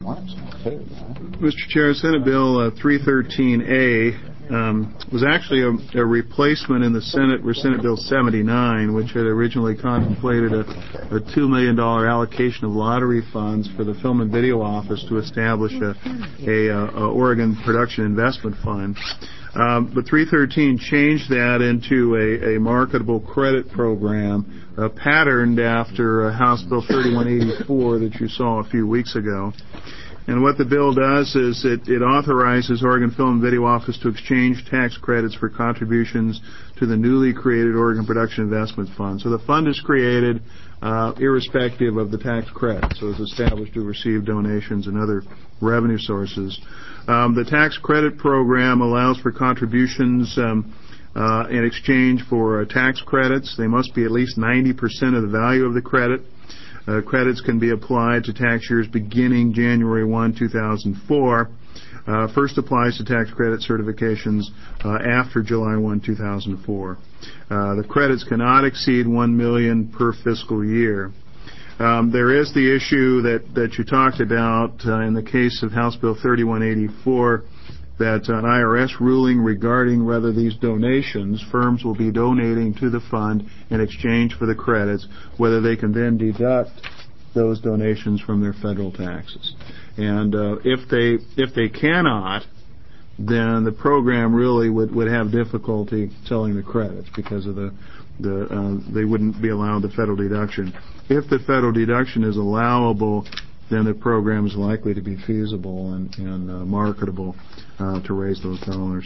Mr. Chair, Senate Bill 313A was actually a replacement in the Senate for Senate Bill 79, which had originally contemplated a $2 million allocation of lottery funds for the Film and Video Office to establish a Oregon Production Investment Fund. But 313 changed that into a marketable credit program patterned after House Bill 3184 that you saw a few weeks ago. And what the bill does is it authorizes Oregon Film and Video Office to exchange tax credits for contributions to the newly created Oregon Production Investment Fund. So the fund is created irrespective of the tax credit. So it's established to receive donations and other revenue sources. The tax credit program allows for contributions in exchange for tax credits. They must be at least 90% of the value of the credit. Credits can be applied to tax years beginning January 1, 2004. First applies to tax credit certifications after July 1, 2004. The credits cannot exceed $1 million per fiscal year. There is the issue that you talked about in the case of House Bill 3184, that an IRS ruling regarding whether these donations, firms will be donating to the fund in exchange for the credits, whether they can then deduct those donations from their federal taxes. And if they cannot, then the program really would have difficulty selling the credits because of they wouldn't be allowed the federal deduction. If the federal deduction is allowable, then the program is likely to be feasible and marketable to raise those dollars.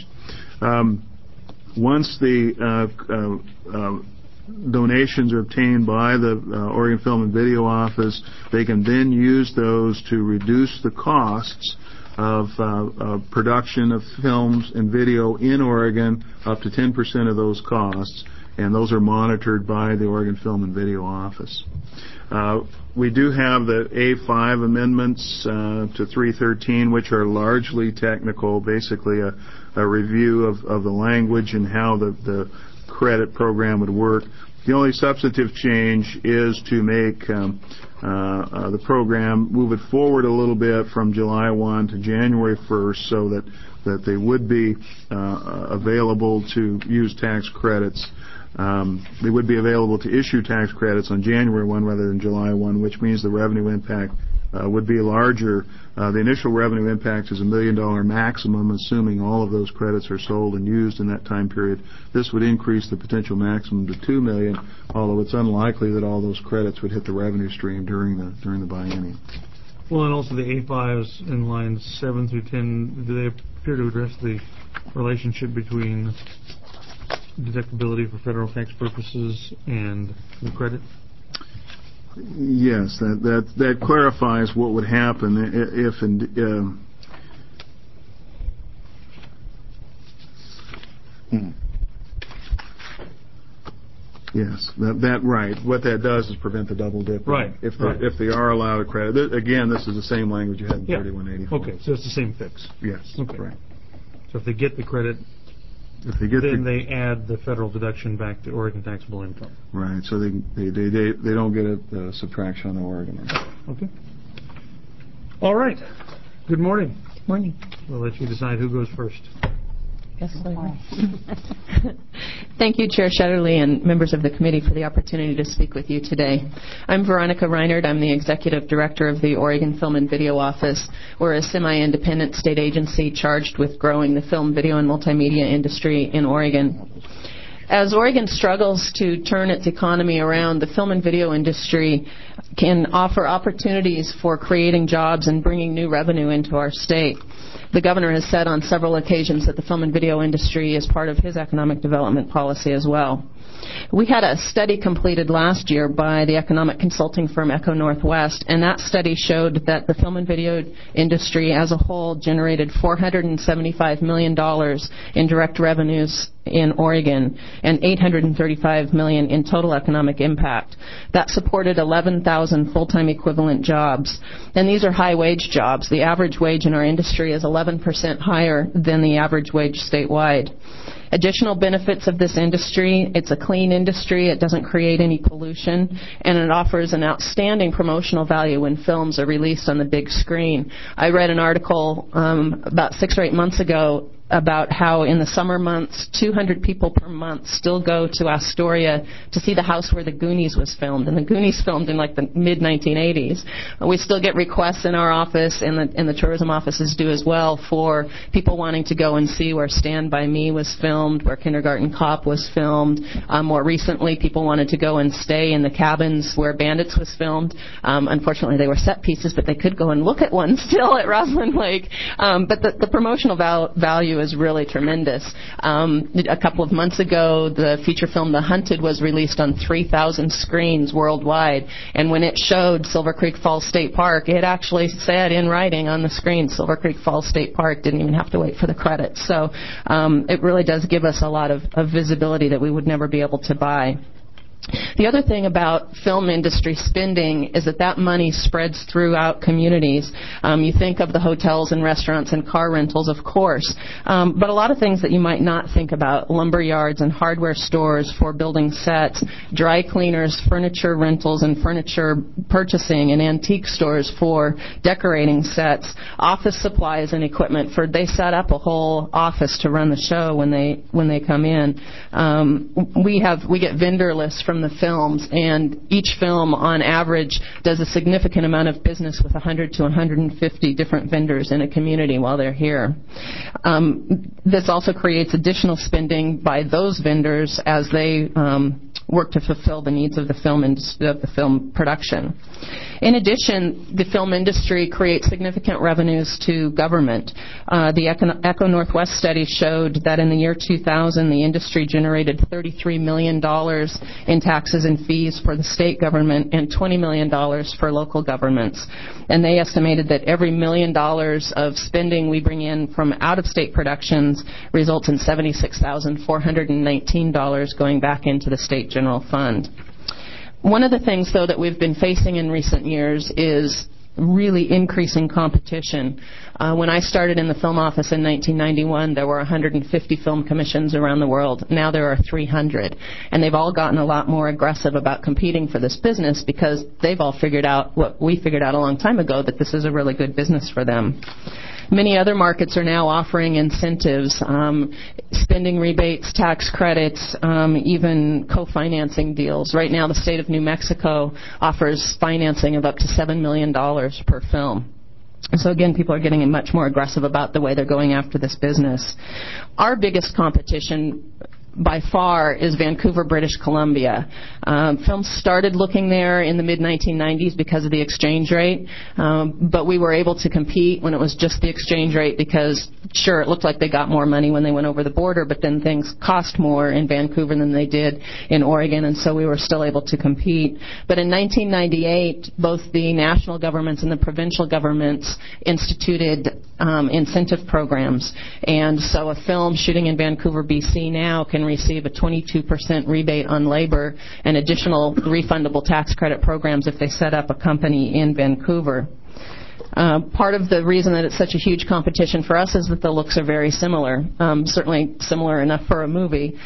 Once the donations are obtained by the Oregon Film and Video Office, they can then use those to reduce the costs of production of films and video in Oregon, up to 10% of those costs, and those are monitored by the Oregon Film and Video Office. We do have the A5 amendments to 313, which are largely technical, basically a review of the language and how the credit program would work. The only substantive change is to make the program move it forward a little bit from July 1 to January 1st so that they would be available to use tax credits. They would be available to issue tax credits on January 1 rather than July 1, which means the revenue impact would be larger. The initial revenue impact is $1 million maximum, assuming all of those credits are sold and used in that time period. This would increase the potential maximum to $2 million, although it's unlikely that all those credits would hit the revenue stream during the biennium. Well, and also the A5s in lines 7 through 10, do they appear to address the relationship between deductibility for federal tax purposes and the credit? Yes, that clarifies what would happen if yes, that right. What that does is prevent the double dip. Right. If they are allowed a credit. Again, this is the same language you had in 3184. Okay, so it's the same fix. Yes. Okay. Right. So if they get the credit, then they add the federal deduction back to Oregon taxable income. Right. So they don't get a subtraction on the Oregon. Okay. All right. Good morning. Morning. We'll let you decide who goes first. Yes, Thank you, Chair Shetterly and members of the committee for the opportunity to speak with you today. I'm Veronica Reinert. I'm the Executive Director of the Oregon Film and Video Office. We're a semi-independent state agency charged with growing the film, video, and multimedia industry in Oregon. As Oregon struggles to turn its economy around, the film and video industry can offer opportunities for creating jobs and bringing new revenue into our state. The governor has said on several occasions that the film and video industry is part of his economic development policy as well. We had a study completed last year by the economic consulting firm Echo Northwest, and that study showed that the film and video industry as a whole generated $475 million in direct revenues in Oregon and $835 million in total economic impact. That supported 11,000 full-time equivalent jobs. And these are high-wage jobs. The average wage in our industry is 11% higher than the average wage statewide. Additional benefits of this industry: it's a clean industry, it doesn't create any pollution, and it offers an outstanding promotional value when films are released on the big screen. I read an article about 6 or 8 months ago about how in the summer months, 200 people per month still go to Astoria to see the house where the Goonies was filmed. And the Goonies filmed in like the mid-1980s. We still get requests in our office, and the tourism offices do as well, for people wanting to go and see where Stand By Me was filmed, where Kindergarten Cop was filmed. More recently, people wanted to go and stay in the cabins where Bandits was filmed. Unfortunately, they were set pieces, but they could go and look at one still at Roslyn Lake. But the promotional value is really tremendous. A couple of months ago, the feature film The Hunted was released on 3,000 screens worldwide, and when it showed Silver Creek Falls State Park, it actually said in writing on the screen, Silver Creek Falls State Park, didn't even have to wait for the credits. So it really does give us a lot of visibility that we would never be able to buy. The other thing about film industry spending is that money spreads throughout communities. You think of the hotels and restaurants and car rentals, of course, but a lot of things that you might not think about: lumber yards and hardware stores for building sets, dry cleaners, furniture rentals and furniture purchasing, and antique stores for decorating sets, office supplies and equipment for they set up a whole office to run the show when they come in. We get vendor lists from the films, and each film on average does a significant amount of business with 100 to 150 different vendors in a community while they're here. This also creates additional spending by those vendors as they work to fulfill the needs of the film production. In addition, the film industry creates significant revenues to government. The Echo Northwest study showed that in the year 2000, the industry generated $33 million in taxes and fees for the state government and $20 million for local governments. And they estimated that every $1 million of spending we bring in from out-of-state productions results in $76,419 going back into the state general fund. One of the things, though, that we've been facing in recent years is really increasing competition. When I started in the film office in 1991, there were 150 film commissions around the world. Now there are 300. And they've all gotten a lot more aggressive about competing for this business because they've all figured out what we figured out a long time ago, that this is a really good business for them. Many other markets are now offering incentives, spending rebates, tax credits, even co-financing deals. Right now, the state of New Mexico offers financing of up to $7 million per film. So again, people are getting much more aggressive about the way they're going after this business. Our biggest competition by far is Vancouver, British Columbia. Films started looking there in the mid-1990s because of the exchange rate, but we were able to compete when it was just the exchange rate because, sure, it looked like they got more money when they went over the border, but then things cost more in Vancouver than they did in Oregon, and so we were still able to compete. But in 1998, both the national governments and the provincial governments instituted incentive programs, and so a film shooting in Vancouver, BC now can receive a 22% rebate on labor and additional refundable tax credit programs if they set up a company in Vancouver. Part of the reason that it's such a huge competition for us is that the looks are very similar, certainly similar enough for a movie.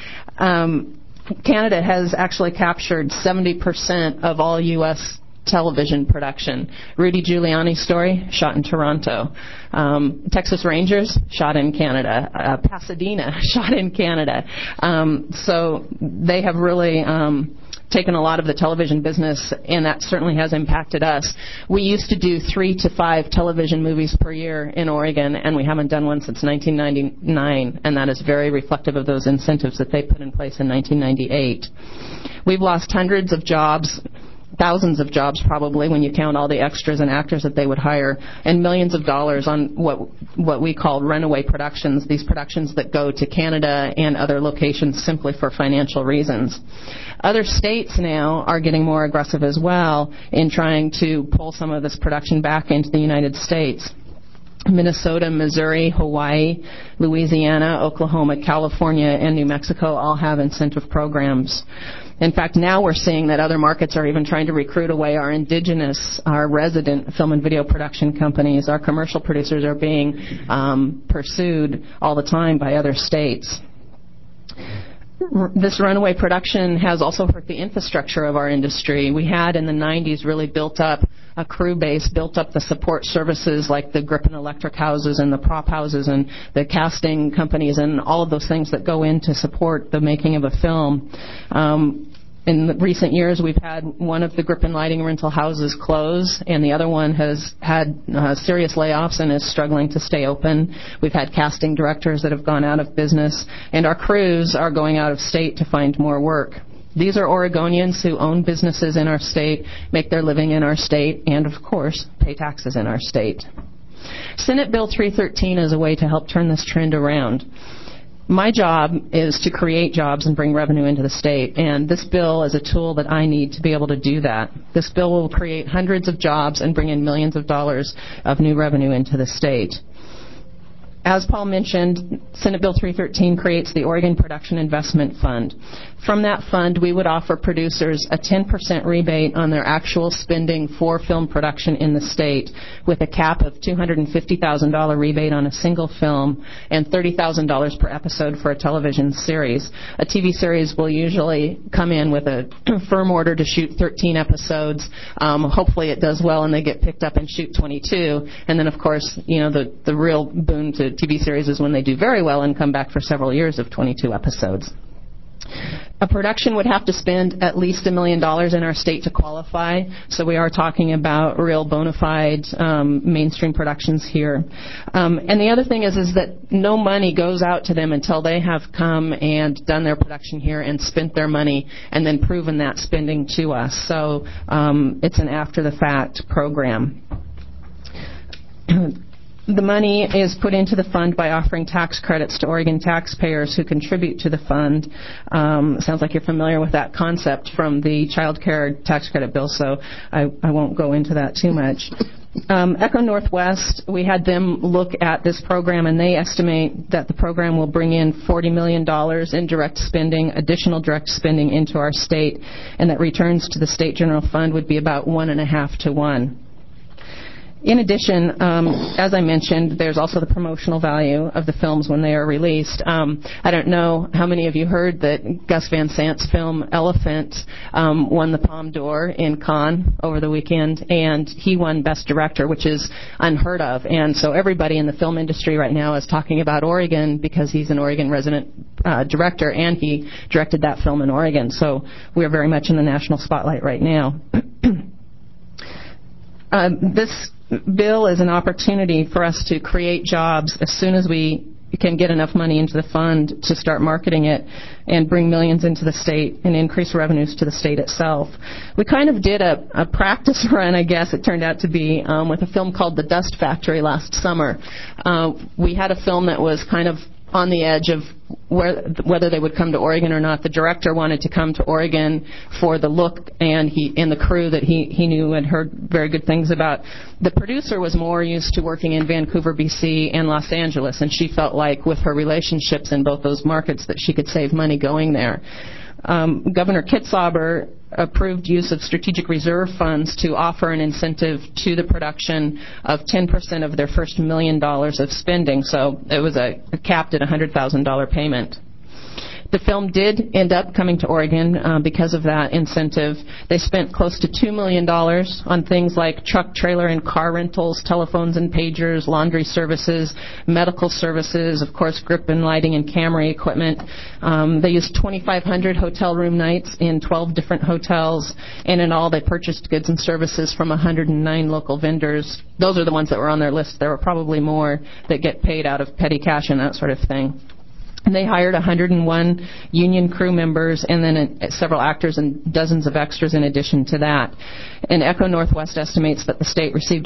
Canada has actually captured 70% of all U.S. television production. Rudy Giuliani's Story, shot in Toronto. Texas Rangers, shot in Canada. Pasadena, shot in Canada. So they have really taken a lot of the television business, and that certainly has impacted us. We used to do 3 to 5 television movies per year in Oregon, and we haven't done one since 1999, and that is very reflective of those incentives that they put in place in 1998. We've lost hundreds of jobs, thousands of jobs probably when you count all the extras and actors that they would hire, and millions of dollars on what we call runaway productions, these productions that go to Canada and other locations simply for financial reasons. Other states now are getting more aggressive as well in trying to pull some of this production back into the United States. Minnesota, Missouri, Hawaii, Louisiana, Oklahoma, California, and New Mexico all have incentive programs. In fact, now we're seeing that other markets are even trying to recruit away our indigenous, our resident film and video production companies. Our commercial producers are being pursued all the time by other states. This runaway production has also hurt the infrastructure of our industry. We had in the 90s really built up a crew base, built up the support services like the grip and electric houses and the prop houses and the casting companies and all of those things that go in to support the making of a film. In the recent years, we've had one of the grip and lighting rental houses close, and the other one has had serious layoffs and is struggling to stay open. We've had casting directors that have gone out of business, and our crews are going out of state to find more work. These are Oregonians who own businesses in our state, make their living in our state, and, of course, pay taxes in our state. Senate Bill 313 is a way to help turn this trend around. My job is to create jobs and bring revenue into the state, and this bill is a tool that I need to be able to do that. This bill will create hundreds of jobs and bring in millions of dollars of new revenue into the state. As Paul mentioned, Senate Bill 313 creates the Oregon Production Investment Fund. From that fund, we would offer producers a 10% rebate on their actual spending for film production in the state, with a cap of $250,000 rebate on a single film and $30,000 per episode for a television series. A TV series will usually come in with a firm order to shoot 13 episodes. Hopefully it does well and they get picked up and shoot 22. And then, of course, the real boon to TV series is when they do very well and come back for several years of 22 episodes. A production would have to spend at least $1 million in our state to qualify, so we are talking about real bona fide mainstream productions here. And the other thing is that no money goes out to them until they have come and done their production here and spent their money and then proven that spending to us. So it's an after-the-fact program. The money is put into the fund by offering tax credits to Oregon taxpayers who contribute to the fund. Sounds like you're familiar with that concept from the child care tax credit bill, so I won't go into that too much. Echo Northwest, we had them look at this program, and they estimate that the program will bring in $40 million in direct spending, additional direct spending into our state, and that returns to the state general fund would be about 1.5 to 1. In addition, as I mentioned, there's also the promotional value of the films when they are released. I don't know how many of you heard that Gus Van Sant's film Elephant won the Palme d'Or in Cannes over the weekend, and he won Best Director, which is unheard of. And so everybody in the film industry right now is talking about Oregon because he's an Oregon resident director, and he directed that film in Oregon. So we're very much in the national spotlight right now. This bill is an opportunity for us to create jobs as soon as we can get enough money into the fund to start marketing it and bring millions into the state and increase revenues to the state itself. We kind of did a practice run, I guess it turned out to be, with a film called The Dust Factory last summer. We had a film that was kind of on the edge of whether they would come to Oregon or not. The director wanted to come to Oregon for the look and the crew that he knew and heard very good things about. The producer was more used to working in Vancouver, BC and Los Angeles, and she felt like with her relationships in both those markets that she could save money going there. Governor Kitzhaber approved use of strategic reserve funds to offer an incentive to the production of 10% of their first $1 million of spending. So it was capped at a $100,000 payment. The film did end up coming to Oregon because of that incentive. They spent close to $2 million on things like truck, trailer, and car rentals, telephones and pagers, laundry services, medical services, of course, grip and lighting and camera equipment. They used 2,500 hotel room nights in 12 different hotels, and in all they purchased goods and services from 109 local vendors. Those are the ones that were on their list. There were probably more that get paid out of petty cash and that sort of thing. And they hired 101 union crew members and then several actors and dozens of extras in addition to that. And Echo Northwest estimates that the state received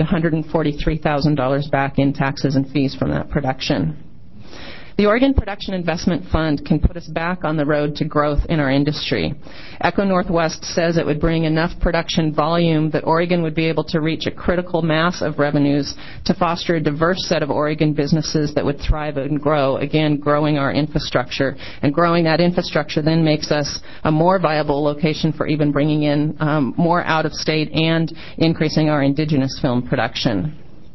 $143,000 back in taxes and fees from that production. The Oregon Production Investment Fund can put us back on the road to growth in our industry. Echo Northwest says it would bring enough production volume that Oregon would be able to reach a critical mass of revenues to foster a diverse set of Oregon businesses that would thrive and grow, again, growing our infrastructure. And growing that infrastructure then makes us a more viable location for even bringing in more out-of-state and increasing our indigenous film production.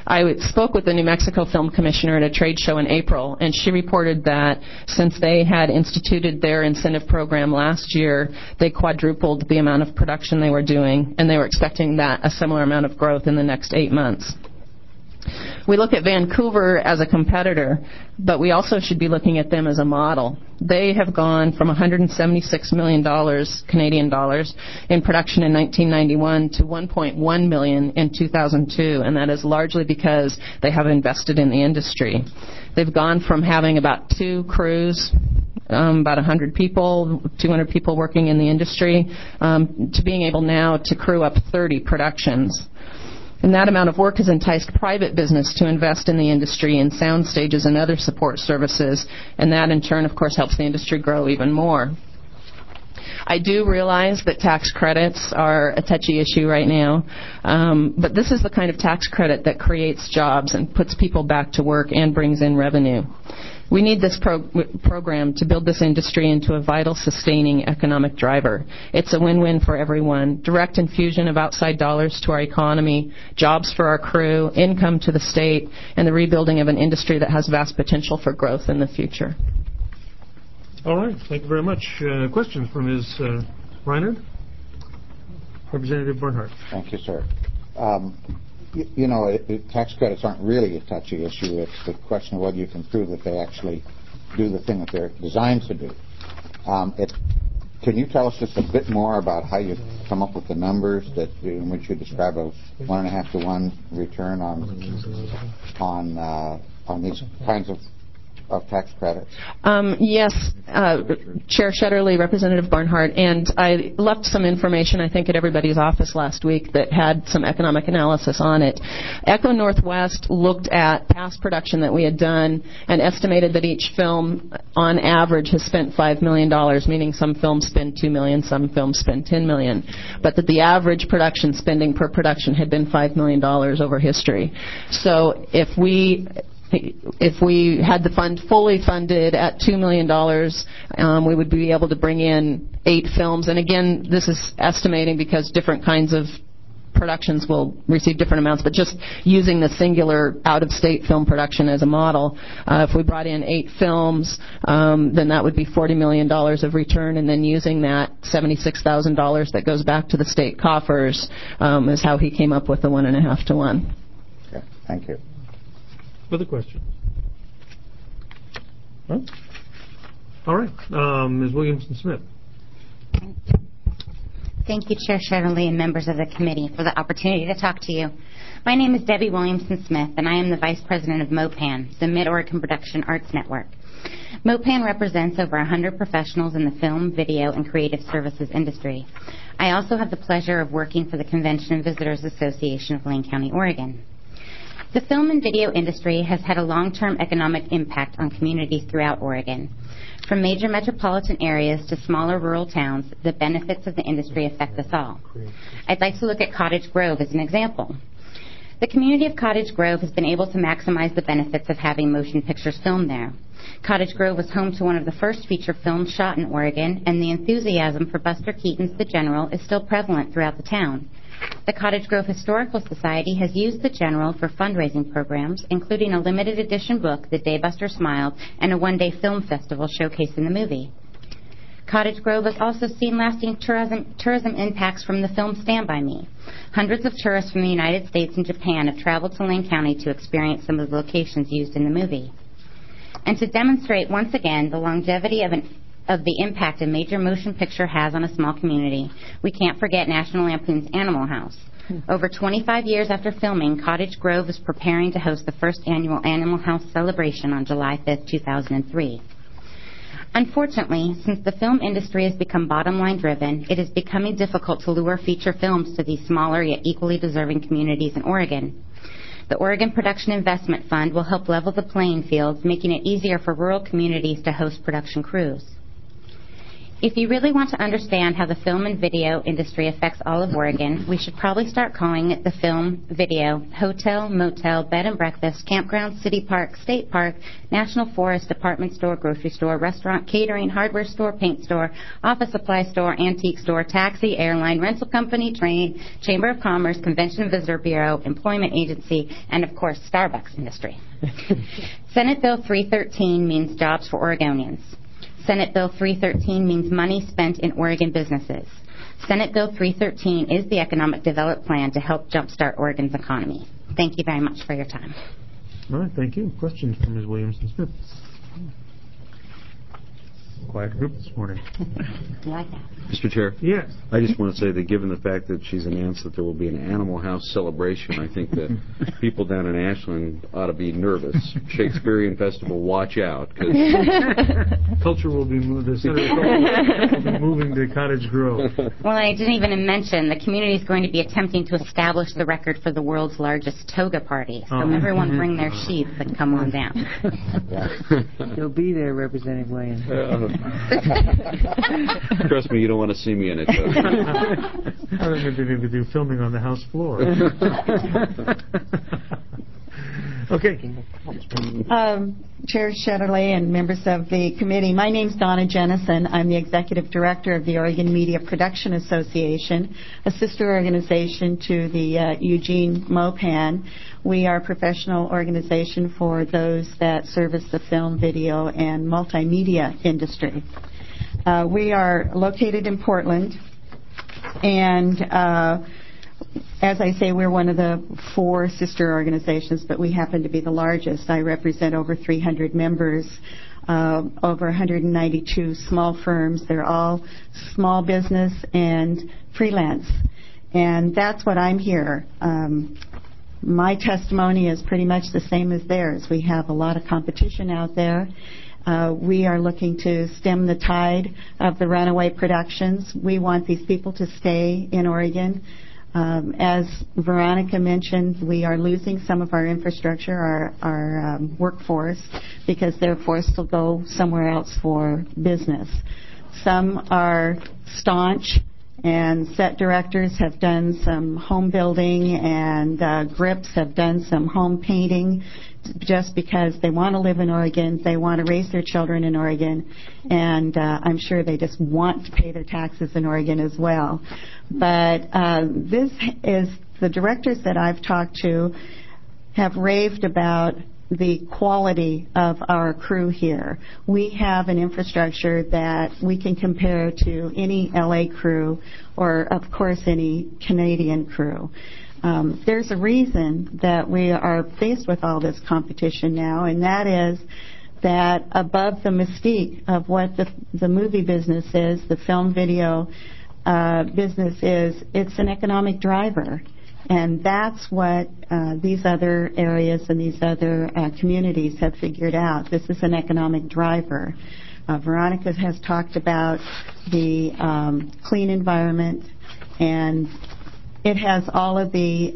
I spoke with the New Mexico Film Commissioner at a trade show in April, and she reported that since they had instituted their incentive program last year, they quadrupled the amount of production they were doing, and they were expecting that a similar amount of growth in the next 8 months. We look at Vancouver as a competitor, but we also should be looking at them as a model. They have gone from $176 million Canadian dollars in production in 1991 to $1.1 million in 2002, and that is largely because they have invested in the industry. They've gone from having about 2 crews, about 100 people, 200 people working in the industry, to being able now to crew up 30 productions. And that amount of work has enticed private business to invest in the industry in sound stages and other support services, and that in turn, of course, helps the industry grow even more. I do realize that tax credits are a touchy issue right now, but this is the kind of tax credit that creates jobs and puts people back to work and brings in revenue. We need this program to build this industry into a vital, sustaining economic driver. It's a win-win for everyone. Direct infusion of outside dollars to our economy, jobs for our crew, income to the state, and the rebuilding of an industry that has vast potential for growth in the future. All right. Thank you very much. Questions for Ms. Reinert? Representative Bernhardt. Thank you, sir. You know, tax credits aren't really a touchy issue. It's the question of whether you can prove that they actually do the thing that they're designed to do. Can you tell us just a bit more about how you come up with the numbers that in which you describe a 1.5 to 1 return on these kinds of tax credits? Yes, Chair Shetterly, Representative Barnhart, and I left some information, I think, at everybody's office last week that had some economic analysis on it. Echo Northwest looked at past production that we had done and estimated that each film, on average, has spent $5 million, meaning some films spend $2 million, some films spend $10 million, but that the average production spending per production had been $5 million over history. So if we had the fund fully funded at $2 million, we would be able to bring in 8 films. And again, this is estimating because different kinds of productions will receive different amounts, but just using the singular out-of-state film production as a model, if we brought in 8 films, then that would be $40 million of return, and then using that $76,000 that goes back to the state coffers is how he came up with the 1.5 to 1. Okay, thank you. Other questions? Huh? All right. Ms. Williamson-Smith. Thank you, Chair Shetterly and members of the committee, for the opportunity to talk to you. My name is Debbie Williamson-Smith, and I am the Vice President of MOPAN, the Mid-Oregon Production Arts Network. MOPAN represents over 100 professionals in the film, video, and creative services industry. I also have the pleasure of working for the Convention and Visitors Association of Lane County, Oregon. The film and video industry has had a long-term economic impact on communities throughout Oregon. From major metropolitan areas to smaller rural towns, the benefits of the industry affect us all. I'd like to look at Cottage Grove as an example. The community of Cottage Grove has been able to maximize the benefits of having motion pictures filmed there. Cottage Grove was home to one of the first feature films shot in Oregon, and the enthusiasm for Buster Keaton's The General is still prevalent throughout the town. The Cottage Grove Historical Society has used The General for fundraising programs, including a limited edition book, The Day Buster Smiled, and a one-day film festival showcasing the movie. Cottage Grove has also seen lasting tourism impacts from the film Stand By Me. Hundreds of tourists from the United States and Japan have traveled to Lane County to experience some of the locations used in the movie. And to demonstrate once again the longevity of the impact a major motion picture has on a small community, we can't forget National Lampoon's Animal House. Over 25 years after filming, Cottage Grove is preparing to host the first annual Animal House celebration on July 5, 2003. Unfortunately, since the film industry has become bottom-line driven, it is becoming difficult to lure feature films to these smaller yet equally deserving communities in Oregon. The Oregon Production Investment Fund will help level the playing fields, making it easier for rural communities to host production crews. If you really want to understand how the film and video industry affects all of Oregon, we should probably start calling it the film, video, hotel, motel, bed and breakfast, campground, city park, state park, national forest, department store, grocery store, restaurant, catering, hardware store, paint store, office supply store, antique store, taxi, airline, rental company, train, chamber of commerce, convention and visitor bureau, employment agency, and of course, Starbucks industry. Senate Bill 313 means jobs for Oregonians. Senate Bill 313 means money spent in Oregon businesses. Senate Bill 313 is the economic development plan to help jumpstart Oregon's economy. Thank you very much for your time. All right, thank you. Questions from Ms. Williamson-Smith? Quiet group this morning. You like that? Mr. Chair? Yes. I just want to say that given the fact that she's announced that there will be an Animal House celebration, I think that people down in Ashland ought to be nervous. Shakespearean Festival, watch out. Culture will be the center of culture will be moving to Cottage Grove. Well, I didn't even mention the community is going to be attempting to establish the record for the world's largest toga party. So everyone bring their sheaths and come on down. You'll be there, Representative Williams. Trust me, you don't want to see me in it. I don't think they need to do filming on the House floor. Okay. Chair Shetterly and members of the committee, my name's Donna Jennison. I'm the Executive Director of the Oregon Media Production Association, a sister organization to the Eugene MOPAN. We are a professional organization for those that service the film, video, and multimedia industry. We are located in Portland, and as I say, we're one of the 4 sister organizations, but we happen to be the largest. I represent over 300 members, over 192 small firms. They're all small business and freelance, and that's what I'm here. My testimony is pretty much the same as theirs. We have a lot of competition out there. We are looking to stem the tide of the runaway productions. We want these people to stay in Oregon. As Veronica mentioned, we are losing some of our infrastructure, our workforce, because they're forced to go somewhere else for business. Some are staunch, and set directors have done some home building, and grips have done some home painting just because they want to live in Oregon, they want to raise their children in Oregon, and I'm sure they just want to pay their taxes in Oregon as well. But this is, the directors that I've talked to have raved about the quality of our crew here. We have an infrastructure that we can compare to any LA crew or, of course, any Canadian crew. There's a reason that we are faced with all this competition now, and that is that above the mystique of what the movie business is, the film video business is, it's an economic driver. And that's what these other areas and these other communities have figured out. This is an economic driver. Veronica has talked about the clean environment, and it has all of the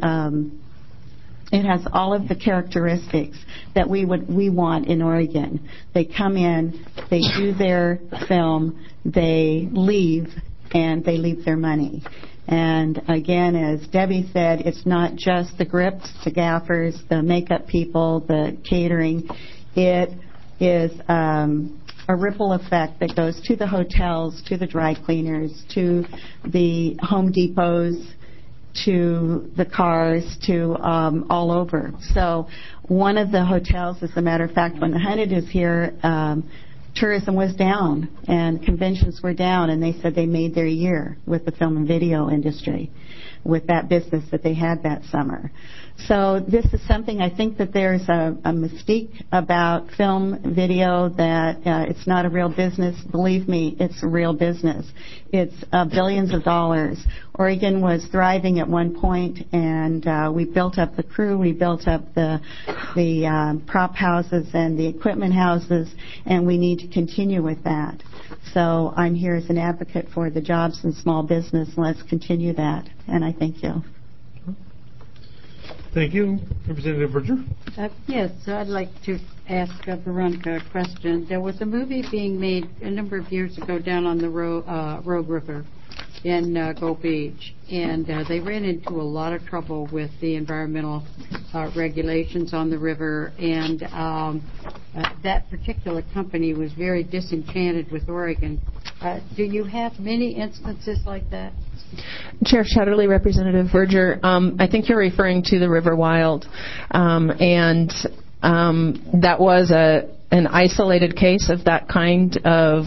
characteristics that we want in Oregon. They come in, they do their film, they leave, and they leave their money. And again, as Debbie said, it's not just the grips, the gaffers, the makeup people, the catering. It is a ripple effect that goes to the hotels, to the dry cleaners, to the Home Depots, to the cars, to all over. So one of the hotels, as a matter of fact, when the Hunted is here, tourism was down and conventions were down, and they said they made their year with the film and video industry, with that business that they had that summer. So this is something, I think that there's a mystique about film, video, that it's not a real business. Believe me, it's a real business. It's billions of dollars. Oregon was thriving at one point, and we built up the crew, we built up the prop houses and the equipment houses, and we need to continue with that. So I'm here as an advocate for the jobs in small business. Let's continue that, and I thank you. Thank you. Representative Berger? Yes, I'd like to ask Veronica a question. There was a movie being made a number of years ago down on the Rogue River in Gold Beach, and they ran into a lot of trouble with the environmental regulations on the river, and that particular company was very disenchanted with Oregon. Do you have many instances like that? Chair Shetterly, Representative Berger, I think you're referring to the River Wild, and that was an isolated case of that kind of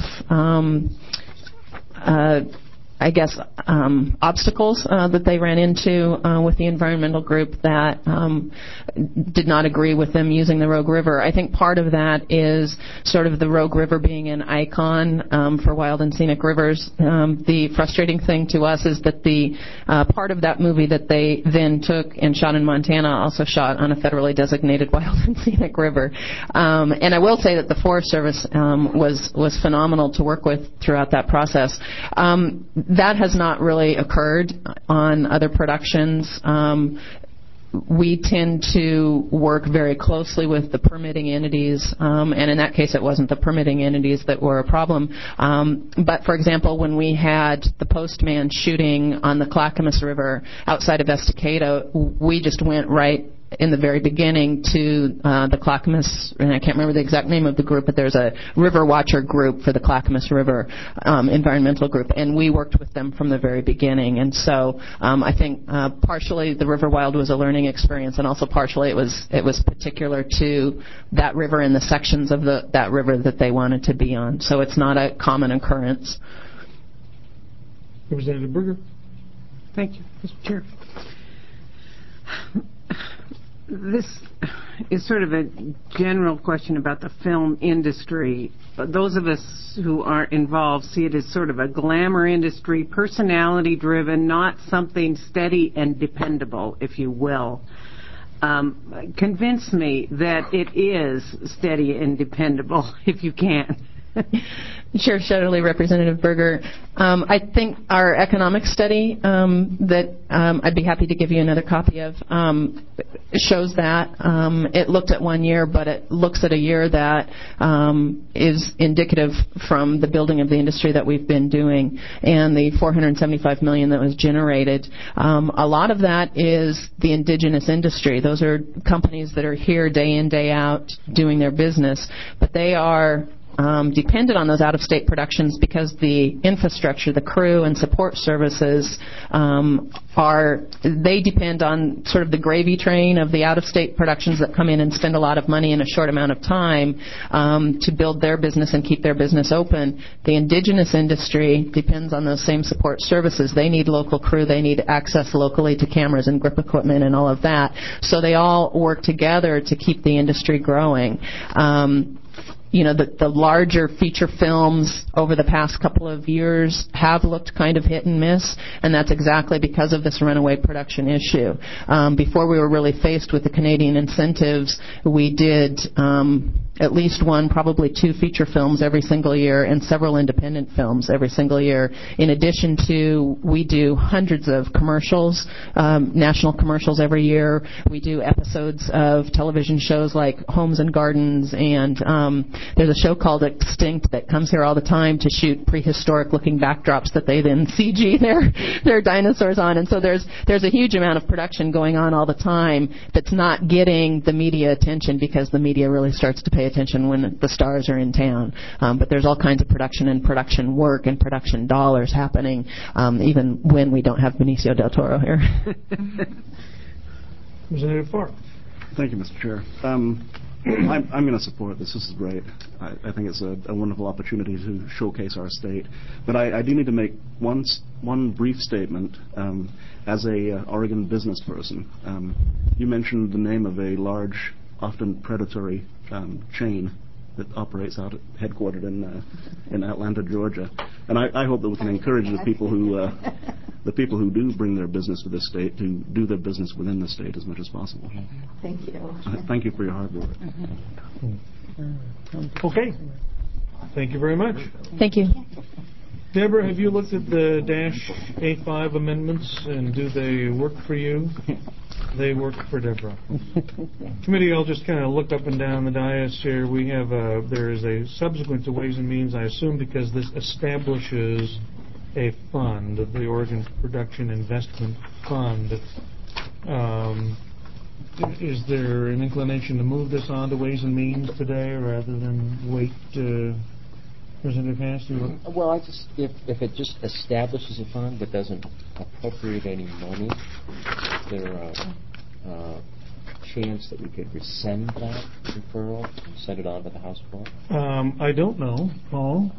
obstacles that they ran into with the environmental group that did not agree with them using the Rogue River. I think part of that is sort of the Rogue River being an icon for wild and scenic rivers. The frustrating thing to us is that the part of that movie that they then took and shot in Montana also shot on a federally designated wild and scenic river. And I will say that the Forest Service was phenomenal to work with throughout that process. That has not really occurred on other productions. We tend to work very closely with the permitting entities, and in that case it wasn't the permitting entities that were a problem. But, for example, when we had the Postman shooting on the Clackamas River outside of Estacada, we just went right in the very beginning to the Clackamas, and I can't remember the exact name of the group, but there's a river watcher group for the Clackamas River environmental group, and we worked with them from the very beginning. And so I think partially the River Wild was a learning experience, and also partially it was particular to that river and the sections of that river that they wanted to be on. So it's not a common occurrence. Representative Berger. Thank you, Mr. Chair. This is sort of a general question about the film industry. Those of us who aren't involved see it as sort of a glamour industry, personality-driven, not something steady and dependable, if you will. Convince me that it is steady and dependable, if you can. Chair Shetterly, Representative Berger. I think our economic study that I'd be happy to give you another copy of shows that. It looked at 1 year, but it looks at a year that is indicative from the building of the industry that we've been doing and the $475 million that was generated. A lot of that is the indigenous industry. Those are companies that are here day in, day out doing their business, but they are dependent on those out-of-state productions because the infrastructure, the crew and support services they depend on sort of the gravy train of the out-of-state productions that come in and spend a lot of money in a short amount of time to build their business and keep their business open. The indigenous industry depends on those same support services. They need local crew. They need access locally to cameras and grip equipment and all of that. So they all work together to keep the industry growing. The larger feature films over the past couple of years have looked kind of hit and miss, and that's exactly because of this runaway production issue. Before we were really faced with the Canadian incentives, we did at least one, probably two feature films every single year and several independent films every single year. In addition to, we do hundreds of commercials, national commercials every year. We do episodes of television shows like Homes and Gardens, and there's a show called Extinct that comes here all the time to shoot prehistoric-looking backdrops that they then CG their dinosaurs on. And so there's a huge amount of production going on all the time that's not getting the media attention because the media really starts to pay attention when the stars are in town. But there's all kinds of production and production work and production dollars happening even when we don't have Benicio del Toro here. Representative Farr. Thank you, Mr. Chair. I'm going to support this. This is great. I think it's a wonderful opportunity to showcase our state. But I do need to make one brief statement as a Oregon business person. You mentioned the name of a large, often predatory chain that operates headquartered in Atlanta, Georgia. And I hope that we can encourage the people who do bring their business to this state to do their business within the state as much as possible. Thank you. Thank you for your hard work. Okay. Thank you very much. Thank you. Deborah, have you looked at the -A5 amendments, and do they work for you? They work for Deborah. Committee, I'll just kind of look up and down the dais here. We have there is a subsequent to Ways and Means, I assume, because this establishes a fund, the Oregon Production Investment Fund. Is there an inclination to move this on to Ways and Means today rather than wait? Representative Hast? Well, if it just establishes a fund but doesn't appropriate any money, is there a chance that we could rescind that referral and send it on to the House floor? I don't know. Paul?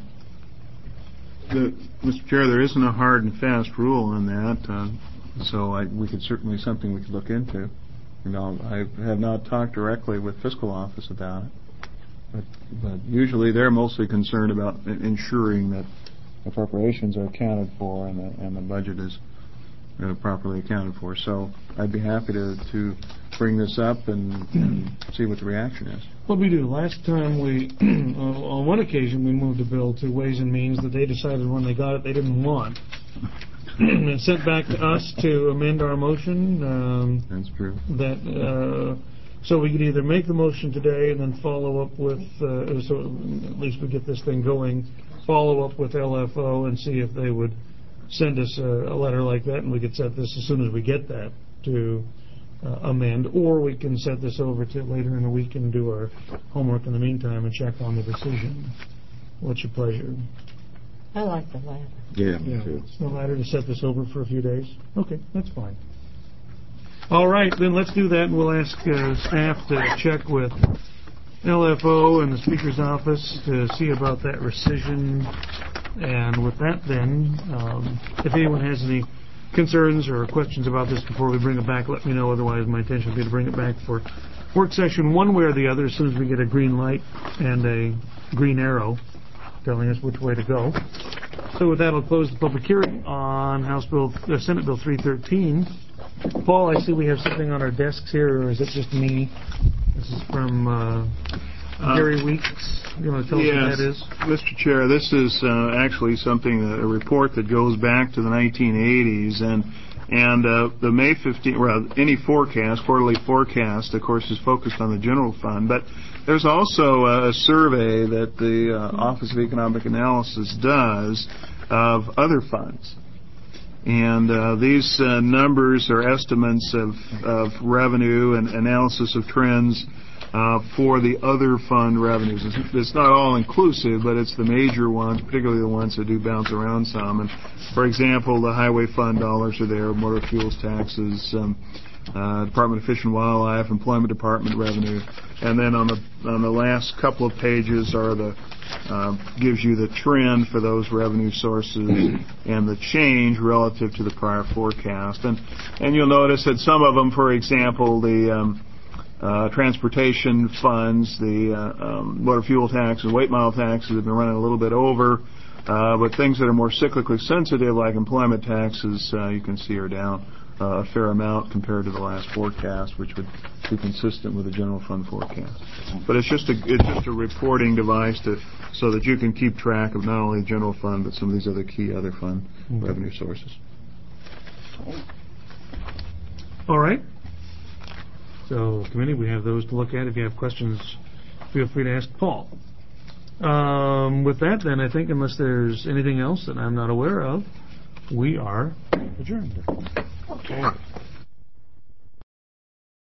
Mr. Chair, there isn't a hard and fast rule on that, so we could certainly something we could look into. I have not talked directly with fiscal office about it, but usually they're mostly concerned about ensuring that appropriations are accounted for and the budget is properly accounted for. So I'd be happy to bring this up and see what the reaction is. What we do, last time on one occasion we moved a bill to Ways and Means that they decided when they got it they didn't want. And sent back to us to amend our motion. That's true. So we could either make the motion today and then follow up with, so at least we get this thing going, follow up with LFO and see if they would send us a letter like that, and we could set this as soon as we get that to amend, or we can set this over to later in the week and do our homework in the meantime and check on the decision. What's your pleasure? I like the latter. Yeah, me too. The latter to set this over for a few days? Okay, that's fine. All right, then let's do that, and we'll ask staff to check with LFO and the Speaker's office to see about that rescission. And with that, then, if anyone has any concerns or questions about this before we bring it back, let me know. Otherwise, my intention will be to bring it back for work session one way or the other as soon as we get a green light and a green arrow telling us which way to go. So with that, I'll close the public hearing on Senate Bill 313. Paul, I see we have something on our desks here, or is it just me? This is from Gary Weeks. You want to tell us what that is? Mr. Chair, this is actually a report that goes back to the 1980s, and the May 15th, any quarterly forecast, of course, is focused on the general fund, but there's also a survey that the Office of Economic Analysis does of other funds. And these numbers are estimates of revenue and analysis of trends for the other fund revenues. It's not all inclusive, but it's the major ones, particularly the ones that do bounce around some. And for example, the highway fund dollars are there, motor fuels taxes, Department of Fish and Wildlife, Employment Department revenue, and then on the last couple of pages are gives you the trend for those revenue sources and the change relative to the prior forecast. And you'll notice that some of them, for example, the transportation funds, the motor fuel taxes, weight mile taxes have been running a little bit over, but things that are more cyclically sensitive, like employment taxes, you can see are down a fair amount compared to the last forecast, which would be consistent with the general fund forecast. But it's just a reporting device so that you can keep track of not only the general fund but some of these other key other fund revenue sources. All right. So, committee, we have those to look at. If you have questions, feel free to ask Paul. With that, then, I think unless there's anything else that I'm not aware of, we are adjourned. Okay.